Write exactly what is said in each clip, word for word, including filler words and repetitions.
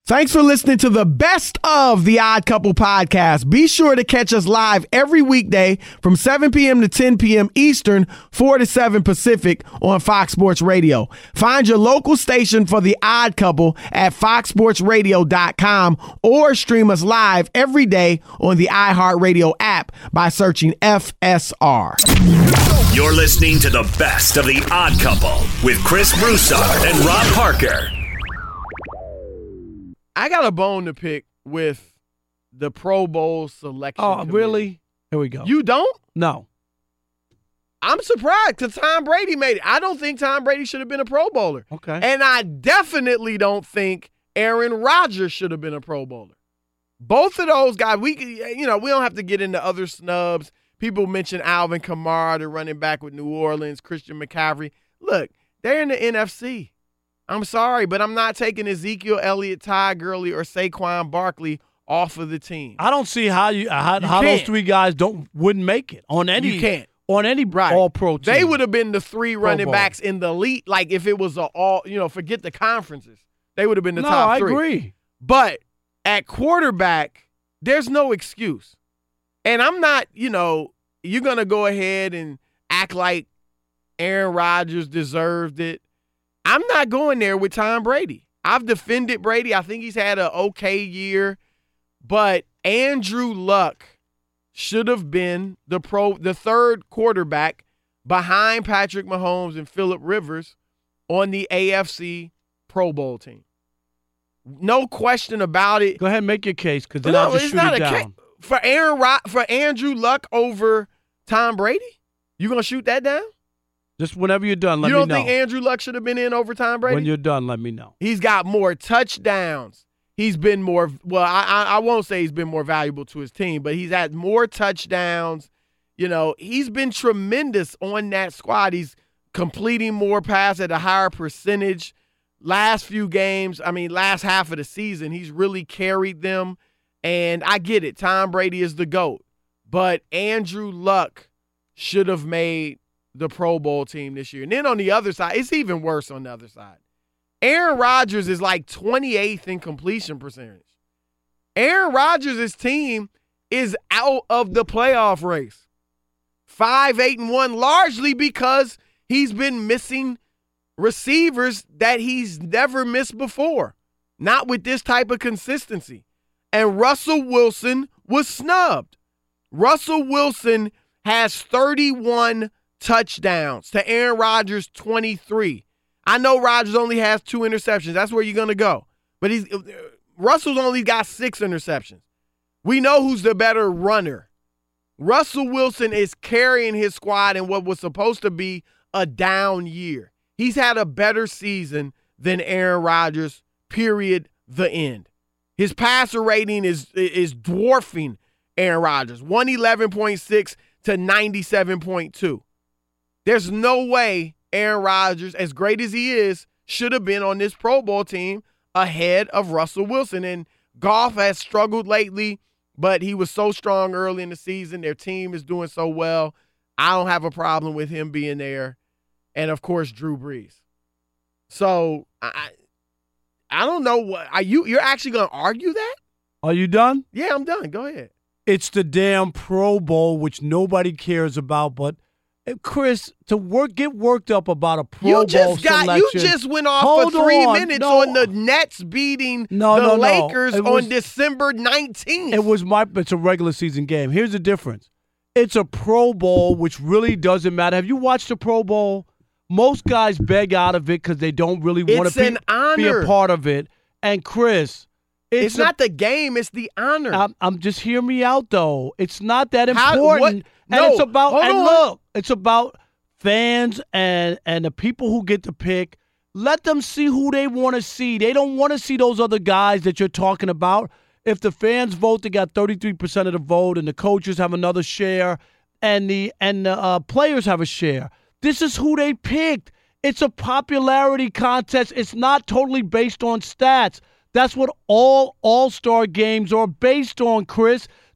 Thanks for listening to the best of the Odd Couple podcast. Be sure to catch us live every weekday from seven p.m. to ten p.m. Eastern, four to seven Pacific on Fox Sports Radio. Find your local station for the Odd Couple at fox sports radio dot com or stream us live every day on the iHeartRadio app by searching F S R. You're listening to the best of the Odd Couple with Chris Broussard and Rob Parker. I got a bone to pick with the Pro Bowl selection. Oh, committee. really? Here we go. You don't? No. I'm surprised because Tom Brady made it. I don't think Tom Brady should have been a Pro Bowler. Okay. And I definitely don't think Aaron Rodgers should have been a Pro Bowler. Both of those guys, we you know, we don't have to get into other snubs. People mention Alvin Kamara, the running back with New Orleans, Christian McCaffrey. Look, they're in the N F C. I'm sorry, but I'm not taking Ezekiel Elliott, Ty Gurley, or Saquon Barkley off of the team. I don't see how you how, You how those can't. three guys don't wouldn't make it on any You can't. on any Right. all-pro team. They would have been the three running Bowl. backs in the elite. Like if it was a all, you know, forget the conferences. They would have been the no, top I three. agree. But at quarterback, there's no excuse. And I'm not, you know, you're going to go ahead and act like Aaron Rodgers deserved it. I'm not going there with Tom Brady. I've defended Brady. I think he's had an okay year. But Andrew Luck should have been the pro, the third quarterback behind Patrick Mahomes and Phillip Rivers on the A F C Pro Bowl team. No question about it. Go ahead and make your case, because then No, I'll just it's shoot not it a down. ca- for Aaron Rod- for Andrew Luck over Tom Brady. You gonna shoot that down? Just whenever you're done, let you me don't know. think Andrew Luck should have been in over Tom Brady? When you're done, let me know. He's got more touchdowns. He's been more, well, I, I I won't say he's been more valuable to his team, but he's had more touchdowns. You know, he's been tremendous on that squad. He's completing more passes at a higher percentage. Last few games, I mean, last half of the season, he's really carried them. And I get it. Tom Brady is the GOAT. But Andrew Luck should have made the Pro Bowl team this year. And then on the other side, it's even worse on the other side. Aaron Rodgers is like twenty-eighth in completion percentage. Aaron Rodgers' team is out of the playoff race. Five, eight, and one, largely because he's been missing receivers that he's never missed before. Not with this type of consistency. And Russell Wilson was snubbed. Russell Wilson has thirty-one touchdowns to Aaron Rodgers' twenty-three. I know Rodgers only has two interceptions. That's where you're going to go. But he's Russell's only got six interceptions. We know who's the better runner. Russell Wilson is carrying his squad in what was supposed to be a down year. He's had a better season than Aaron Rodgers, period, the end. His passer rating is is dwarfing Aaron Rodgers, one eleven point six to ninety-seven point two. There's no way Aaron Rodgers, as great as he is, should have been on this Pro Bowl team ahead of Russell Wilson. And Goff has struggled lately, but he was so strong early in the season. Their team is doing so well. I don't have a problem with him being there. And, of course, Drew Brees. So, I I don't know. what are you, You're actually going to argue that? Are you done? Yeah, I'm done. Go ahead. It's the damn Pro Bowl, which nobody cares about. But, eh, Chris, to work get worked up about a Pro You Bowl just got. selection. You just went off Hold for three on. minutes No. on the Nets beating No, the no, no. Lakers It was- on December nineteenth. It was my. It's a regular season game. Here's the difference. It's a Pro Bowl, which really doesn't matter. Have you watched the Pro Bowl? Most guys beg out of it because they don't really want It's to be, an honor. be a part of it. And Chris, it's, It's a- not the game. It's the honor. I'm, I'm just hear me out though. It's not that How- important. what- And no, it's about hold and on. look, it's about fans and and the people who get to pick. Let them see who they want to see. They don't want to see those other guys that you're talking about. If the fans vote, they got thirty-three percent of the vote, and the coaches have another share, and the and the uh, players have a share. This is who they picked. It's a popularity contest. It's not totally based on stats. That's what all all-star games are based on, Chris.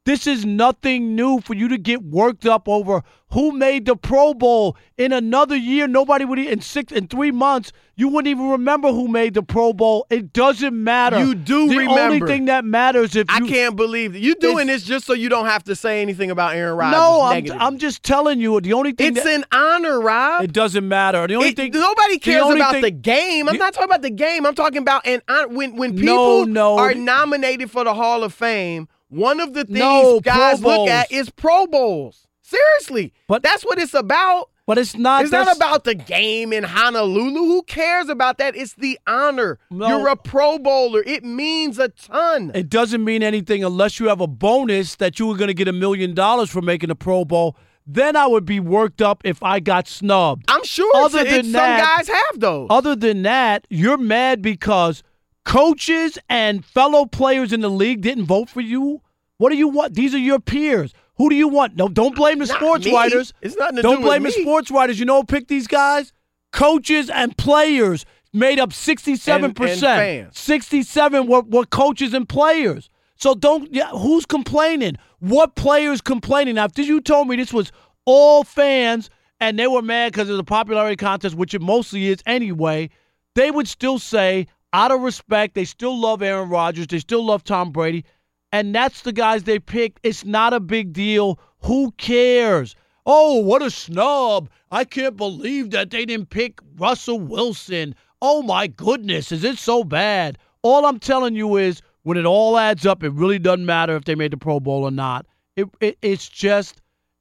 This is nothing new for you to get worked up over who made the Pro Bowl. In another year, nobody would, in six, in three months, you wouldn't even remember who made the Pro Bowl. It doesn't matter. You do the remember. The only thing that matters if you. I can't believe that. You're doing this just so you don't have to say anything about Aaron Rodgers. No, I'm, negative. I'm just telling you. The only thing It's that, an honor, Rob. It doesn't matter. The only It, thing. nobody cares only about thing, the game. I'm you, not talking about the game. I'm talking about an honor. When, when No, people no. are nominated for the Hall of Fame, one of the things No, guys Pro look at is Pro Bowls. Seriously. But that's what it's about. But it's not. It's not about the game in Honolulu. Who cares about that? It's the honor. No. You're a Pro Bowler. It means a ton. It doesn't mean anything unless you have a bonus that you were going to get a million dollars for making a Pro Bowl. Then I would be worked up if I got snubbed. I'm sure Other it's, than it's, that, some guys have those. Other than that, you're mad because coaches and fellow players in the league didn't vote for you? What do you want? These are your peers. Who do you want? No, don't blame the Not sports me. writers. It's nothing to don't do blame with the me. sports writers. You know who picked these guys? Coaches and players made up sixty-seven percent. And- and fans. sixty-seven were, were coaches and players. So don't, yeah, who's complaining? What players complaining? Now, if you told me this was all fans and they were mad because of the popularity contest, which it mostly is anyway, they would still say, out of respect, they still love Aaron Rodgers, they still love Tom Brady, and that's the guys they picked. It's not a big deal. Who cares? Oh, what a snub. I can't believe that they didn't pick Russell Wilson. Oh, my goodness, is it so bad? All I'm telling you is, when it all adds up, it really doesn't matter if they made the Pro Bowl or not. It, it It's just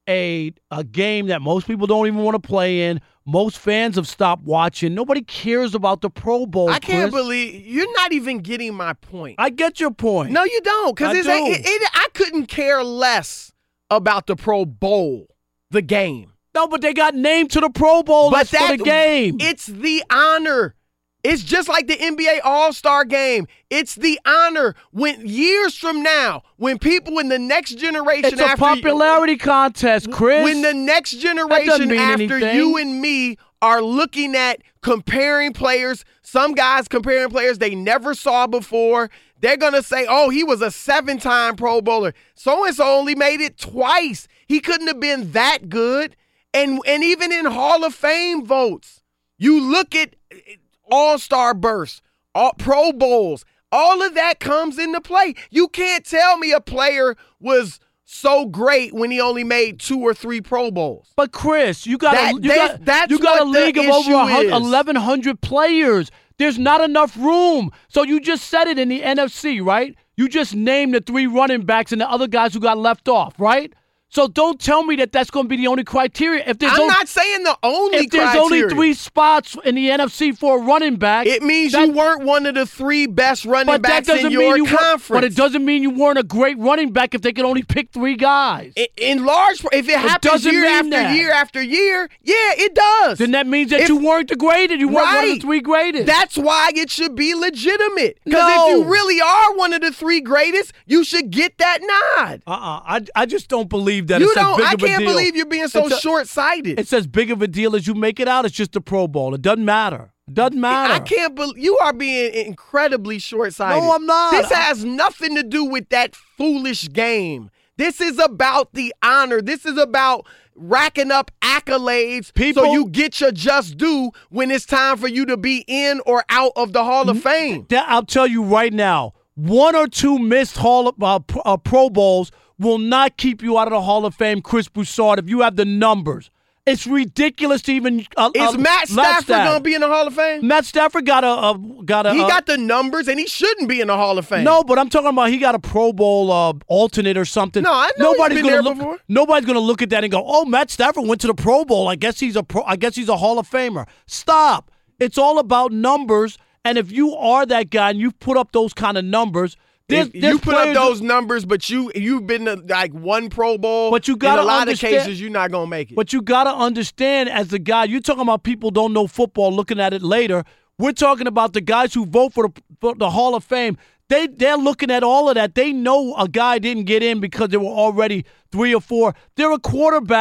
a a game that most people don't even want to play in. Most fans have stopped watching. Nobody cares about the Pro Bowl, I can't Chris. believe you're not even getting my point. I get your point. No, you don't, because I it, do. it, it, I couldn't care less about the Pro Bowl, the game. No, but they got named to the Pro Bowl. But That's for the game. It's the honor. It's just like the N B A All-Star game. It's the honor. When years from now, when people in the next generation It's a after popularity you, contest, Chris. when the next generation mean after anything. you and me are looking at comparing players, some guys comparing players they never saw before, they're going to say, oh, he was a seven-time Pro Bowler. So-and-so only made it twice. He couldn't have been that good. And, and even in Hall of Fame votes, you look at All-Star bursts, all, Pro Bowls, all of that comes into play. You can't tell me a player was so great when he only made two or three Pro Bowls. But Chris, you got That- a, you that- got, that's you got a what the league of over issue one hundred, is. eleven hundred players. There's not enough room. So you just said it in the N F C, right? You just named the three running backs and the other guys who got left off, right? So don't tell me that that's going to be the only criteria. If there's I'm only, not saying the only if there's criteria. only three spots in the N F C for a running back, It means that- you weren't one of the three best running but that backs doesn't in your mean you weren't- conference. But it doesn't mean you weren't a great running back if they could only pick three guys. In, in large, if it happens doesn't year mean after that. year after year, yeah, it does. Then that means that If- you weren't the greatest. You weren't one of the Right. three greatest. That's why it should be legitimate. Because No. if you really are one of the three greatest, you should get that nod. Uh-uh. I, I just don't believe that You it's as don't. big I of a can't deal. believe you're being so It's a- short-sighted. It's as big of a deal as you make it out. It's just the Pro Bowl. It doesn't matter. It doesn't matter. I can't believe you are being incredibly short-sighted. No, I'm not. This has nothing to do with that foolish game. This is about the honor. This is about racking up accolades People- so you get your just due when it's time for you to be in or out of the Hall of Fame. That- I'll tell you right now, one or two missed Hall of, uh, Pro- uh, Pro Bowls will not keep you out of the Hall of Fame, Chris Broussard, if you have the numbers. It's ridiculous to even. Uh, Is uh, Matt Stafford going to be in the Hall of Fame? Matt Stafford got a, a got a. He uh, got the numbers, and he shouldn't be in the Hall of Fame. No, but I'm talking about he got a Pro Bowl uh, alternate or something. No, I know he's nobody's been gonna there look. before. Nobody's gonna look at that and go, "Oh, Matt Stafford went to the Pro Bowl. I guess he's a pro. I guess he's a Hall of Famer." Stop. It's all about numbers, and if you are that guy and you've put up those kind of numbers, there's, If there's you put up players- those numbers, but you you've been to like one Pro Bowl. But you in gotta a lot understand- of cases you're not gonna make it. But you got to understand, as the guy, you're talking about people don't know football, looking at it later. We're talking about the guys who vote for the, for the Hall of Fame. They, they're looking at all of that. They know a guy didn't get in because there were already three or four. There are quarterbacks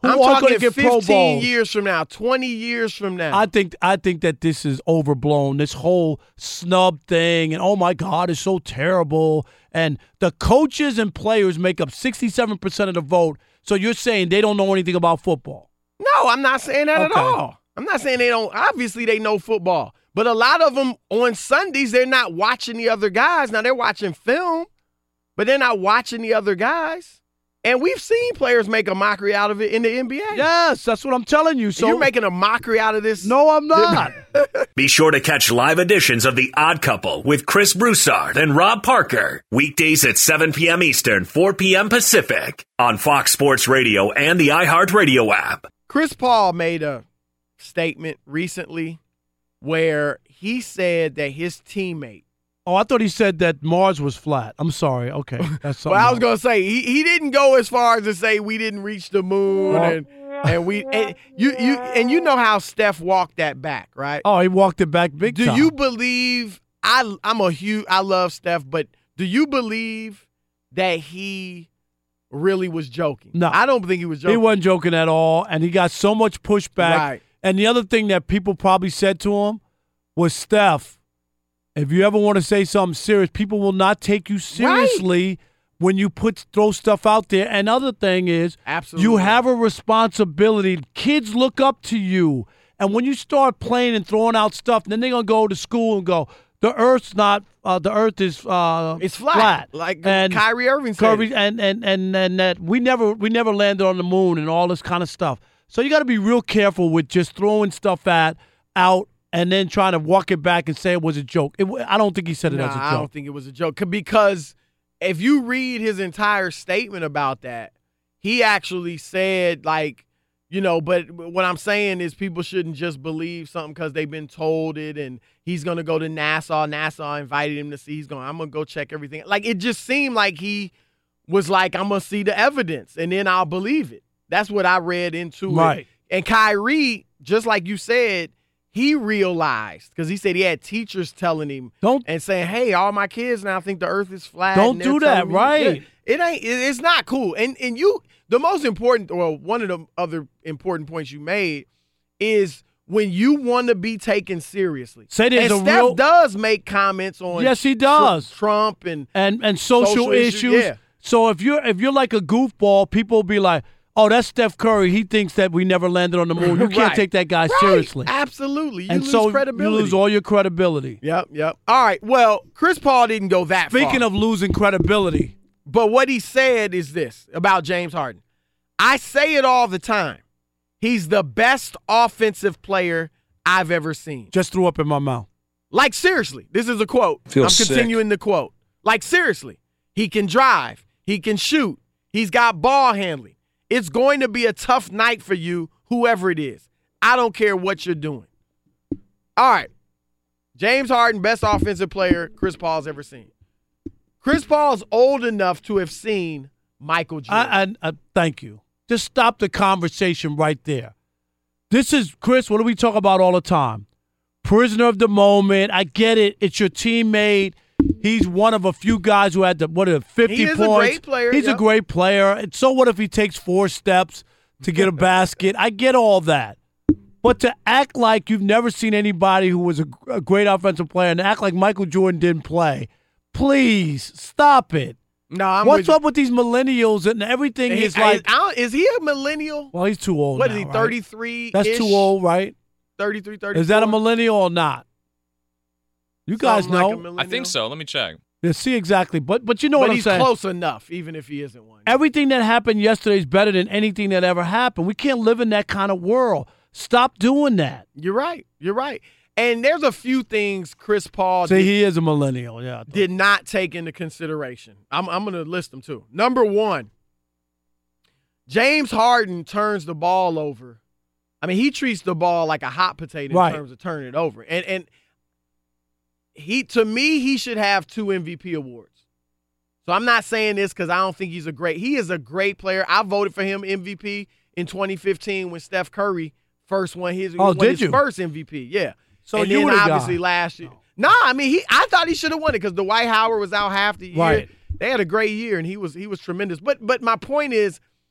who I'm aren't going talking to get Pro fifteen Bowls. years from now, twenty years from now. I think I think that this is overblown. This whole snub thing, and oh my God, it's so terrible. And the coaches and players make up sixty-seven percent of the vote. So you're saying they don't know anything about football? No, I'm not saying that Okay. at all. I'm not saying they don't. Obviously, they know football. But a lot of them on Sundays, they're not watching the other guys. Now, they're watching film, but they're not watching the other guys. And we've seen players make a mockery out of it in the N B A. Yes, that's what I'm telling you. So you're making a mockery out of this? No, I'm not. Be sure to catch live editions of The Odd Couple with Chris Broussard and Rob Parker. Weekdays at seven p.m. Eastern, four p.m. Pacific on Fox Sports Radio and the iHeartRadio app. Chris Paul made a statement recently where he said that his teammate, Oh, I thought he said that Mars was flat. I'm sorry. Okay, that's something. well, I was else. going to say, he, he didn't go as far as to say we didn't reach the moon Well- and and we and you you and you know how Steph walked that back, right? Oh, he walked it back big Do time. you believe I I'm a huge I love Steph, but do you believe that he really was joking? No. I don't think he was joking. He wasn't joking at all, and he got so much pushback. Right. And the other thing that people probably said to him was, Steph, if you ever want to say something serious, people will not take you seriously when you put throw stuff out there. And other thing is, Absolutely. you have a responsibility. Kids look up to you. And when you start playing and throwing out stuff, then they're going to go to school and go, the earth's not, uh, the earth is uh, It's flat, like Kyrie Irving said. Kyrie, and, and, and, and that we never, we never landed on the moon and all this kind of stuff. So you got to be real careful with just throwing stuff at, out, and then trying to walk it back and say it was a joke. It, I don't think he said it Nah, as a joke. I don't think it was a joke. C- Because if you read his entire statement about that, he actually said, like, you know, but what I'm saying is people shouldn't just believe something because they've been told it, and he's going to go to NASA. NASA invited him to see. He's going, I'm going to go check everything. Like, it just seemed like he was like, I'm going to see the evidence, and then I'll believe it. That's what I read into Right. it. And Kyrie, just like you said, he realized, because he said he had teachers telling him Don't and saying, hey, all my kids now think the earth is flat. Don't and they're do that, telling me- right. Yeah, it ain't, it- it's not cool. And and you, the most important, or one of the other important points you made is when you want to be taken seriously. Say there's and a Steph real- does make comments on Yes, he Tr- does. Trump and and and social, Social issues, issues. yeah. So if you're if you're like a goofball, people will be like, "Oh, that's Steph Curry. He thinks that we never landed on the moon." You can't Right. take that guy Right. seriously, Absolutely. You and lose so credibility. you lose all your credibility. Yep, yep. All right. Well, Chris Paul didn't go that far. Speaking of losing credibility, But what he said is this about James Harden. I say it all the time. He's the best offensive player I've ever seen. just threw up in my mouth. Like, seriously, this is a quote. Feel I'm sick. continuing the quote. Like, seriously, he can drive. He can shoot. He's got ball handling. It's going to be a tough night for you, whoever it is. I don't care what you're doing. All right. James Harden, best offensive player Chris Paul's ever seen. Chris Paul's old enough to have seen Michael Jordan. I, I, I thank you. Just stop the conversation right there. This is Chris. What do we talk about all the time? Prisoner of the moment. I get it. It's your teammate. He's one of a few guys who had the what are fifty He is a points. great player, He's yep. a great player. And so what if he takes four steps to get a basket? I get all that. But to act like you've never seen anybody who was a, a great offensive player and act like Michael Jordan didn't play, please stop it. no, I'm What's with up with these millennials and everything He- is like, I don't- is he a millennial? well, he's too old What now, is he, right? thirty-three? That's too old, right? thirty-three, thirty-four? Is that a millennial or not? You guys Something like a know. millennial? I think so. Let me check. Yeah, see exactly. But but you know But what I'm he's saying. close enough, even if he isn't one. Everything that happened yesterday is better than anything that ever happened. We can't live in that kind of world. Stop doing that. You're right. You're right. And there's a few things Chris Paul See, did, he is a millennial. Yeah. I thought- did not take into consideration. I'm, I'm going to list them too. Number one, James Harden turns the ball over. I mean, he treats the ball like a hot potato Right. in terms of turning it over. And and he, to me, he should have two M V P awards. So I'm not saying this because I don't think he's a great. He is a great player. I voted for him M V P in twenty fifteen when Steph Curry first won his, Oh, won did his you? first M V P. Yeah. So and you then were the guy. obviously last year. No, I mean he. I thought he should have won it because Dwight Howard was out half the year. Right. They had a great year and he was he was tremendous. But but my point is,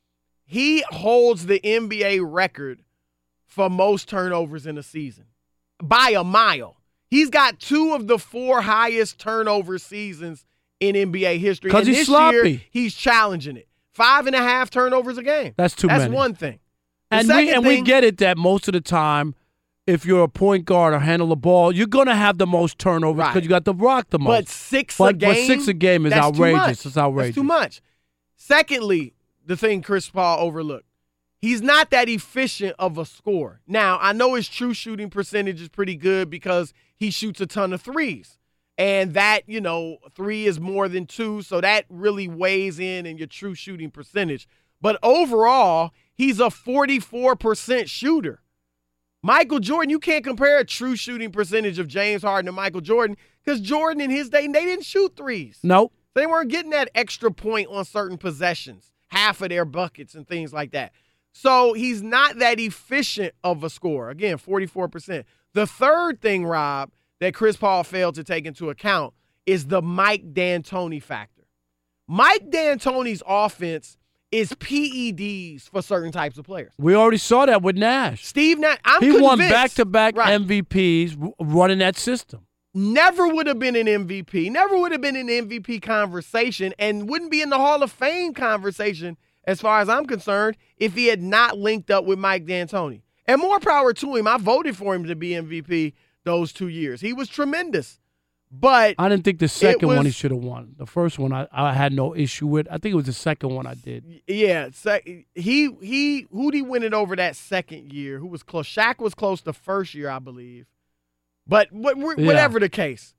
he holds the N B A record for most turnovers in a season by a mile. He's got two of the four highest turnover seasons in N B A history. Because he's this sloppy. Year, he's challenging it. Five and a half turnovers a game. That's too That's many. That's one thing. The And we and thing, we get it that most of the time, if you're a point guard or handle the ball, you're going to have the most turnovers because Right. you got to rock the most. But six but, a game. But six a game is that's outrageous. Too much. It's outrageous. That's too much. Secondly, the thing Chris Paul overlooked. He's not that efficient of a scorer. Now, I know his true shooting percentage is pretty good because he shoots a ton of threes. And that, you know, three is more than two, so that really weighs in in your true shooting percentage. But overall, he's a forty-four percent shooter. Michael Jordan, you can't compare a true shooting percentage of James Harden to Michael Jordan because Jordan in his day, they didn't shoot threes. Nope. They weren't getting that extra point on certain possessions, half of their buckets and things like that. So he's not that efficient of a scorer. Again, forty-four percent. The third thing, Rob, that Chris Paul failed to take into account is the Mike D'Antoni factor. Mike D'Antoni's offense is P E Ds for certain types of players. We already saw that with Nash. Steve Nash, I'm he convinced. won back-to-back right. M V Ps running that system. Never would have been an M V P. Never would have been an M V P conversation and wouldn't be in the Hall of Fame conversation as far as I'm concerned if he had not linked up with Mike D'Antoni. And more power to him. I voted for him to be M V P those two years. He was tremendous. But I didn't think the second was, one he should have won. The first one I, I had no issue with. I think it was the second one I did. Yeah, he he who'd he win it over that second year? Who was close? Shaq was close the first year, I believe. But what, whatever yeah. the case,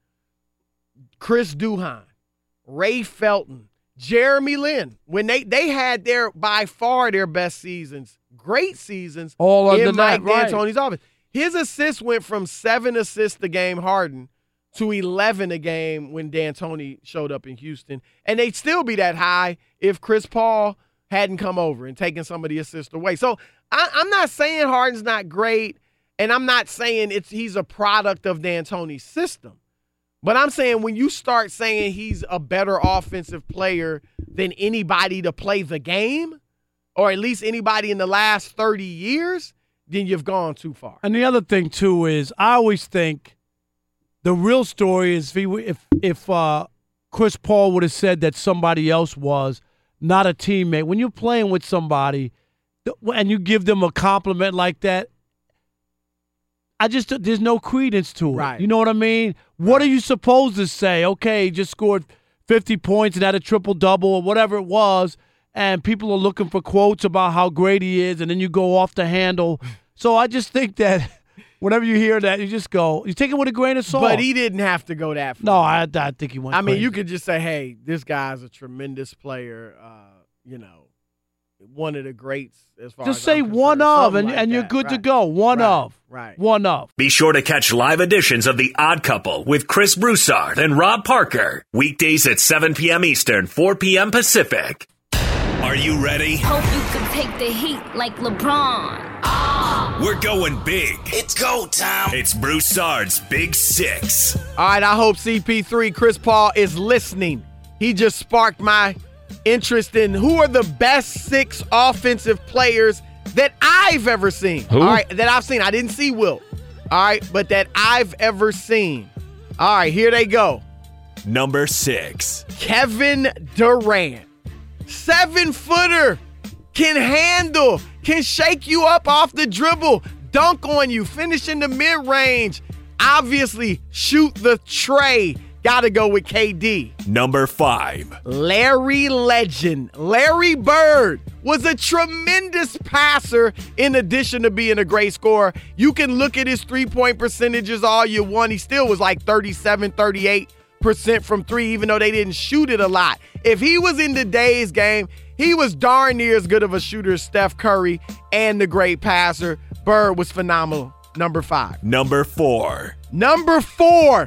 Chris Duhon, Ray Felton, Jeremy Lin, when they, they had their by far their best seasons, great seasons, all in under Mike that, D'Antoni's right. offense. His assists went from seven assists a game Harden to eleven a game when D'Antoni showed up in Houston. And they'd still be that high if Chris Paul hadn't come over and taken some of the assists away. So I, I'm not saying Harden's not great, and I'm not saying it's he's a product of D'Antoni's system. But I'm saying when you start saying he's a better offensive player than anybody to play the game, or at least anybody in the last thirty years, then you've gone too far. And the other thing, too, is I always think the real story is if he, if, if uh, Chris Paul would have said that somebody else was not a teammate. When you're playing with somebody and you give them a compliment like that, I just there's no credence to it. Right. You know what I mean? What are you supposed to say? Okay, he just scored fifty points and had a triple-double or whatever it was, and people are looking for quotes about how great he is, and then you go off the handle. So I just think that whenever you hear that, you just go, you take it with a grain of salt. But he didn't have to go that far. No, I, I think he went I mean, crazy. you could just say, hey, this guy's a tremendous player, uh, you know, one of the greats as far Just as say I'm one concerned. of, Something and, like and you're that. good right. to go. One right. of. Right. One of. Be sure to catch live editions of The Odd Couple with Chris Broussard and Rob Parker. Weekdays at seven p.m. Eastern, four p.m. Pacific. Are you ready? Hope you can take the heat like LeBron. Ah. We're going big. It's go time. It's Broussard's Big Six. All right, I hope C P three, Chris Paul, is listening. He just sparked my interest in who are the best six offensive players that I've ever seen. Who? All right, that I've seen. I didn't see Wilt. All right, but that I've ever seen. All right, here they go. Number six. Kevin Durant. Seven-footer. Can handle. Can shake you up off the dribble. Dunk on you. Finish in the mid-range. Obviously, shoot the tray. Gotta go with K D. Number five. Larry Legend. Larry Bird was a tremendous passer in addition to being a great scorer. You can look at his three-point percentages all you want. He still was like thirty-seven, thirty-eight percent from three, even though they didn't shoot it a lot. If he was in today's game, he was darn near as good of a shooter as Steph Curry and the great passer. Bird was phenomenal. Number five. Number four. Number four,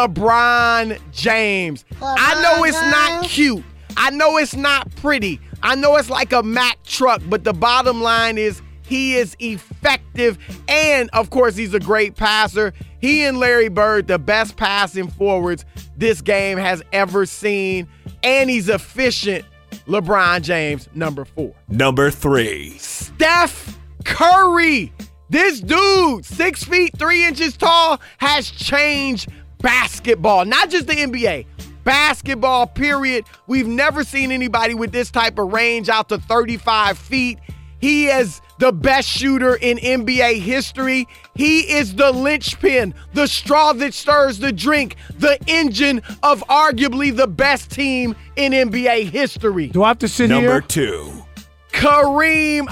LeBron James. LeBron I know it's not cute. I know it's not pretty. I know it's like a Mack truck, but the bottom line is he is effective, and, of course, he's a great passer. He and Larry Bird, the best passing forwards this game has ever seen, and he's efficient LeBron James, number four. Number three. Steph Curry. This dude, six feet, three inches tall, has changed basketball. Not just the N B A. Basketball, period. We've never seen anybody with this type of range out to thirty-five feet. He is the best shooter in N B A history. He is the linchpin, the straw that stirs the drink, the engine of arguably the best team in N B A history. Do I have to sit Number here? Number two. Kareem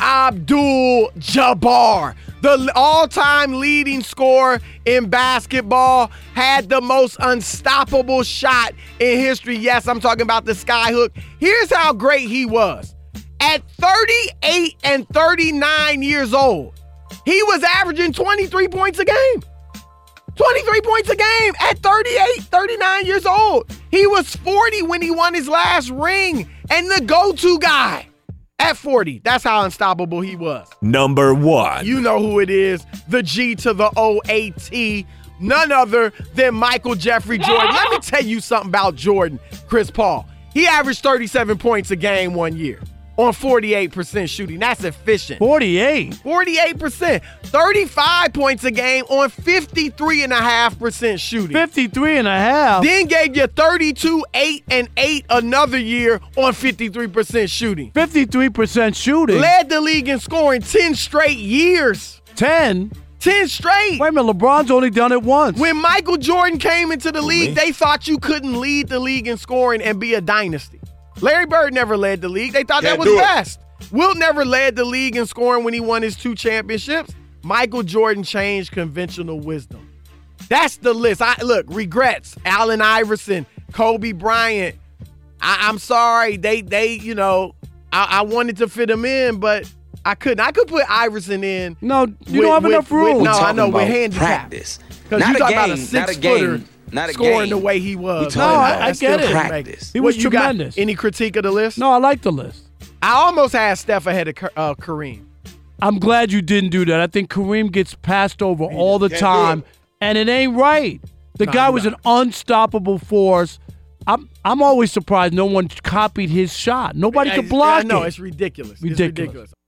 Abdul-Jabbar, the all-time leading scorer in basketball, had the most unstoppable shot in history. Yes, I'm talking about the skyhook. Here's how great he was. At thirty-eight and thirty-nine years old, he was averaging twenty-three points a game. twenty-three points a game at thirty-eight, thirty-nine years old. He was forty when he won his last ring and the go-to guy at forty. That's how unstoppable he was. Number one. You know who it is. The G to the O A T. None other than Michael Jeffrey Jordan. Let me tell you something about Jordan, Chris Paul. He averaged thirty-seven points a game one year on forty-eight percent shooting. That's efficient. forty-eight. forty-eight percent. thirty-five points a game on fifty-three point five percent shooting. fifty-three and a half. Then gave you thirty-two, eight, and eight another year on fifty-three percent shooting. fifty-three percent shooting. Led the league in scoring ten straight years. ten. ten straight. Wait a minute, LeBron's only done it once. When Michael Jordan came into the league, they thought you couldn't lead the league in scoring and be a dynasty. Larry Bird never led the league. They thought Can't that was do it. best. Wilt never led the league in scoring when he won his two championships. Michael Jordan changed conventional wisdom. That's the list. I look, regrets. Allen Iverson, Kobe Bryant. I, I'm sorry. They, they, you know, I, I wanted to fit them in, but I couldn't. I could put Iverson in. No, you with- don't have with- enough room. with- no, I talking know. With about handicap. practice. Because Not you a talk about a game, not a six-footer game, not a scoring game. the way he was. We No, talking I, about I still get it. couldn't practice. He What was you got? tremendous. Any critique of the list? No, I like the list. I almost had Steph ahead of Ka- uh, Kareem. I'm glad you didn't do that. I think Kareem gets passed over all the Can't do time, it. and it ain't right. The No, guy you was got an unstoppable force. I'm I'm always surprised no one copied his shot. Nobody could block I know, it. it's ridiculous. Ridiculous. It's ridiculous.